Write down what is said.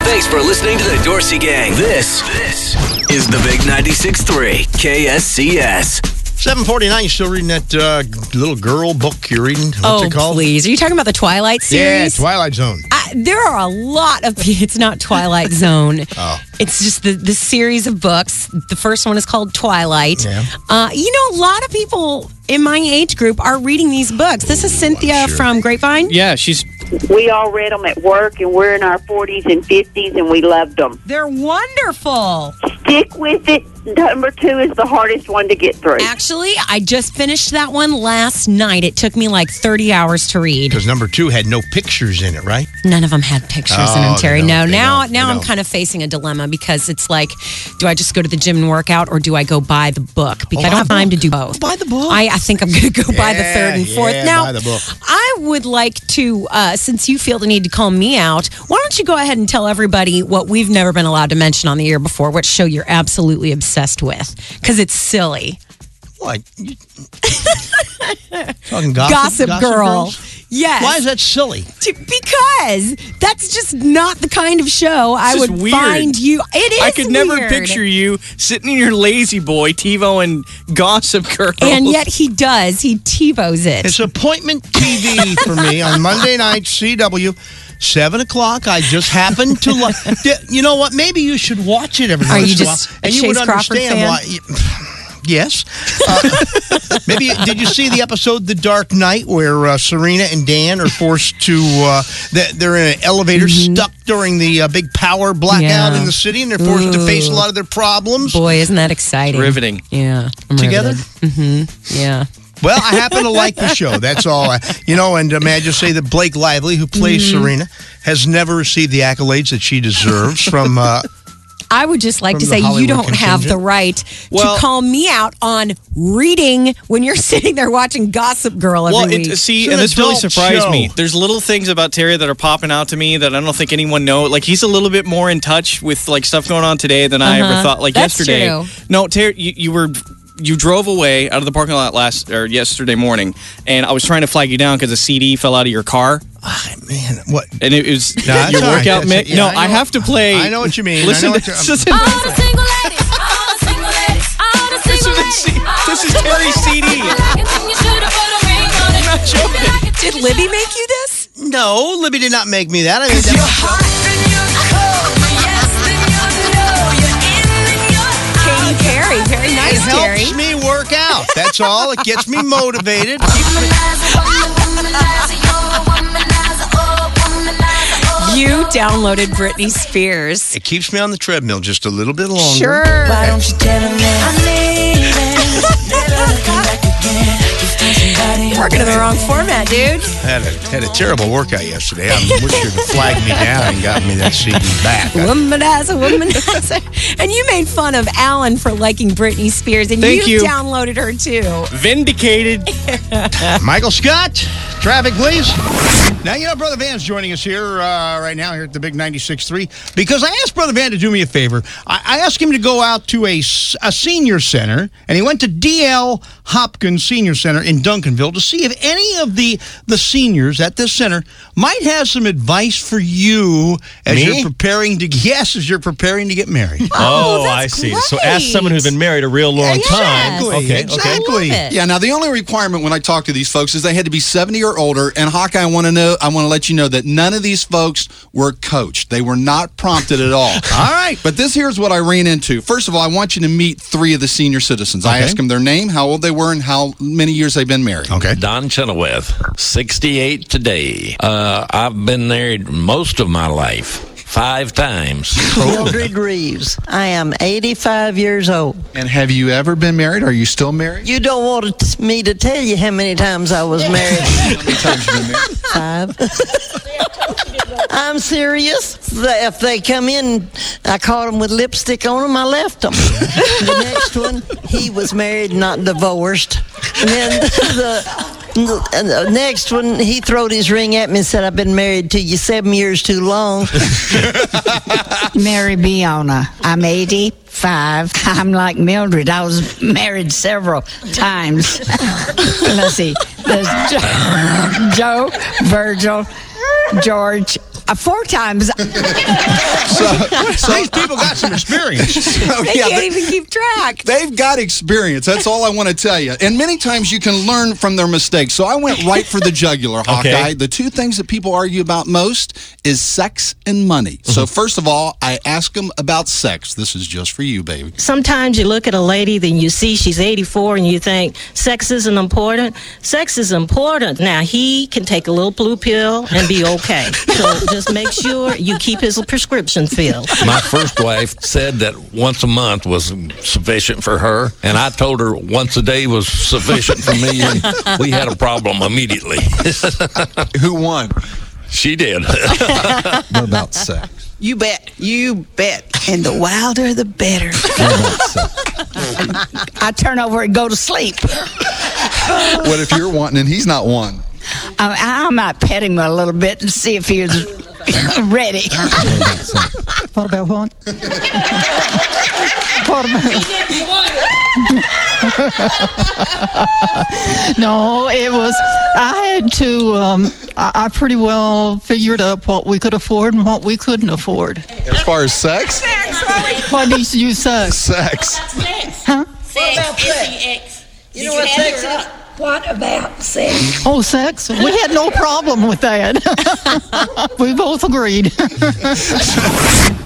Thanks for listening to the Dorsey Gang. This is the Big 96.3 KSCS. 7:49. You still reading that little girl book you're reading? What's it called? Please. Are you talking about the Twilight series? Yeah, Twilight Zone. There are a lot of... It's not Twilight Zone. Oh. It's just the series of books. The first one is called Twilight. Yeah. A lot of people in my age group are reading these books. This is Cynthia from Grapevine. Yeah, we all read them at work, and we're in our 40s and 50s, and we loved them. They're wonderful. Stick with it. Number 2 is the hardest one to get through. Actually, I just finished that one last night. It took me like 30 hours to read. Because number 2 had no pictures in it, right? None of them had pictures in them, Terry. Now I'm don't. kind of facing a dilemma because it's like, do I just go to the gym and work out, or do I go buy the book? Because I don't have time to do both. Buy the book. I think I'm going to go buy the third and fourth. Now, buy the book. I would like to, since you feel the need to call me out, why don't you go ahead and tell everybody what we've never been allowed to mention on the air before, which show you're absolutely obsessed with, because it's silly. What? Talking gossip Girl. Girls? Yes. Why is that silly? Because that's just not the kind of show I would find you. It is I could never weird. picture you sitting in your lazy boy, TiVo and Gossip Girl. And yet he does. He TiVos it. It's appointment TV for me on Monday night, CW. 7 o'clock. I just happened to like. You know what? Maybe you should watch it every once in a while. Are you just a you Chase would Crawford understand fan? why. Yes. Maybe did you see the episode The Dark Knight where Serena and Dan are forced to they're in an elevator stuck during the big power blackout in the city, and they're forced to face a lot of their problems. Boy, isn't that exciting? Riveting. Yeah. Together? Yeah. Well, I happen to like the show. That's all. And may I just say that Blake Lively, who plays Serena, has never received the accolades that she deserves from I would just like to say Hollywood you don't have the right to call me out on reading when you're sitting there watching Gossip Girl every week. And It's this an really adult surprised show. me. There's little things about Terry that are popping out to me that I don't think anyone knows. Like, he's a little bit more in touch with, like, stuff going on today than I ever thought. Like, That's yesterday. true. No, Terry, you drove away out of the parking lot yesterday morning, and I was trying to flag you down because a CD fell out of your car. Man, what? And it was No, that's your all right. workout mix. Yeah, No, I I know. have to play. I know what you mean. Listen, I know what listen. All the single ladies, all the single ladies, all the single ladies. This is Terry's CD. I'm not joking. Did Libby make you this? No, Libby did not make me that. I mean, Katy Perry. Very nice, it Terry. helps me work out. That's all. It gets me motivated. You downloaded Britney Spears. It keeps me on the treadmill just a little bit longer. Sure. Why don't you tell him Working in the wrong format, dude. I had a terrible workout yesterday. I wish you'd have flagged me down and got me that CD back. Womanizer. And you made fun of Alan for liking Britney Spears, and Thank you. downloaded her too. Vindicated. Michael Scott, traffic, please. Now, Brother Van's joining us here right now here at the Big 96.3 because I asked Brother Van to do me a favor. I asked him to go out to a senior center, and he went to D.L. Hopkins Senior Center in Duncanville to see if any of the seniors at this center might have some advice for you as you're preparing to get married. Oh, that's I see. great. So ask someone who's been married a real long time. Okay, Exactly. I love it. Yeah, now the only requirement when I talk to these folks is they had to be 70 or older. And Hawkeye, I want to let you know that none of these folks were coached. They were not prompted at all. All right. But here's what I ran into. First of all, I want you to meet 3 of the senior citizens. I asked them their name, how old they were, and how many years they've been married. Okay. Don Chenoweth, 68 today. I've been married most of my life, 5 times. Mildred Reeves. I am 85 years old. And have you ever been married? Are you still married? You don't want me to tell you how many times I was married. How many times you been married? 5. I'm serious. If they come in, I caught them with lipstick on them, I left them. The next one, he was married, not divorced. And then the next one, he throwed his ring at me and said, I've been married to you 7 years too long. Mary Biona. I'm 85. I'm like Mildred. I was married several times. Let's see. There's Joe, Virgil, George. 4 times. So These people got some experience. They can't even keep track. They've got experience. That's all I want to tell you. And many times you can learn from their mistakes. So I went right for the jugular, Hawkeye. The two things that people argue about most is sex and money. So first of all, I ask them about sex. This is just for you, baby. Sometimes you look at a lady, then you see she's 84, and you think, sex isn't important. Sex is important. Now, he can take a little blue pill and be okay. So just make sure you keep his prescription filled. My first wife said that once a month was sufficient for her, and I told her once a day was sufficient for me, and we had a problem immediately. Who won? She did. What about sex? You bet. You bet. And the wilder, the better. I turn over and go to sleep. What if you're wanting and he's not one? I might pet him a little bit and see if he was ready. What about what? What about? No, it was. I had to. I pretty well figured up what we could afford and what we couldn't afford. As far as sex? What did you say? Sex. Huh? Sex. You know what sex is? What about sex? Oh, sex? We had no problem with that. We both agreed.